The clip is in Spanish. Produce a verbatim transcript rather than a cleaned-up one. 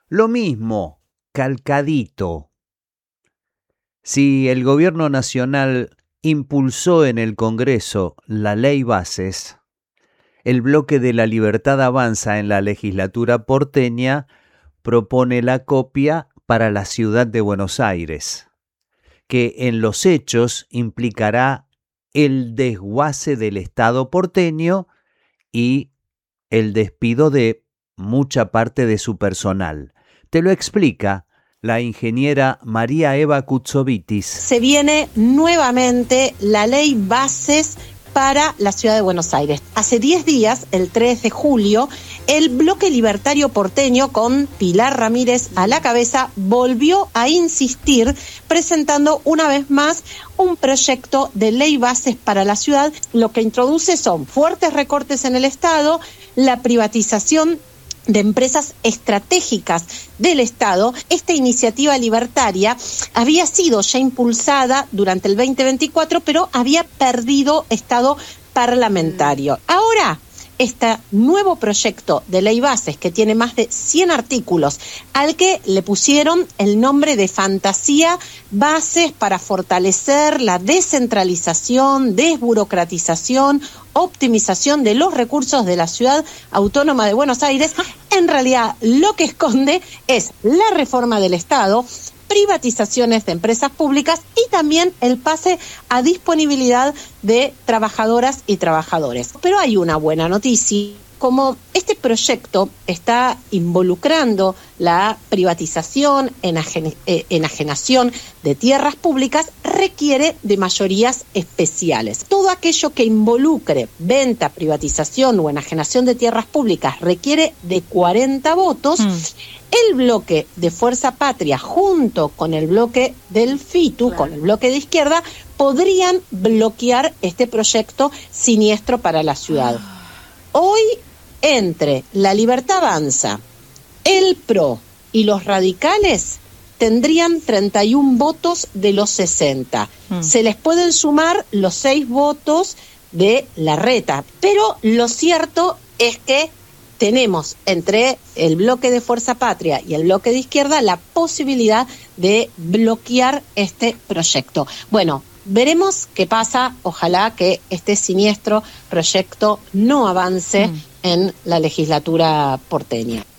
Lo mismo, calcadito. Si el gobierno nacional impulsó en el Congreso la ley Bases, el bloque de La Libertad Avanza en la legislatura porteña propone la copia para la ciudad de Buenos Aires, que en los hechos implicará el desguace del Estado porteño y el despido de mucha parte de su personal. Te lo explica la ingeniera María Eva Kutsovitis. Se viene nuevamente la ley Bases para la ciudad de Buenos Aires. Hace diez días, el tres de julio, el bloque libertario porteño, con Pilar Ramírez a la cabeza, volvió a insistir presentando una vez más un proyecto de ley Bases para la ciudad. Lo que introduce son fuertes recortes en el Estado, la privatización de empresas estratégicas del Estado. Esta iniciativa libertaria había sido ya impulsada durante el veinte veinticuatro, pero había perdido estado parlamentario. Ahora, este nuevo proyecto de ley Bases, que tiene más de cien artículos, al que le pusieron el nombre de Fantasía Bases para fortalecer la descentralización, desburocratización, optimización de los recursos de la Ciudad Autónoma de Buenos Aires, en realidad lo que esconde es la reforma del Estado, privatizaciones de empresas públicas y también el pase a disponibilidad de trabajadoras y trabajadores. Pero hay una buena noticia. Como este proyecto está involucrando la privatización, enajen- eh, enajenación de tierras públicas, requiere de mayorías especiales. Todo aquello que involucre venta, privatización o enajenación de tierras públicas requiere de cuarenta votos. Mm. El bloque de Fuerza Patria, junto con el bloque del FITU, claro, con el bloque de izquierda, podrían bloquear este proyecto siniestro para la ciudad. Hoy, entre La Libertad Avanza, el P R O y los radicales, tendrían treinta y uno votos de los sesenta. Mm. Se les pueden sumar los seis votos de Larreta, pero lo cierto es que tenemos entre el bloque de Fuerza Patria y el bloque de izquierda la posibilidad de bloquear este proyecto. Bueno, veremos qué pasa. Ojalá que este siniestro proyecto no avance mm. en la legislatura porteña.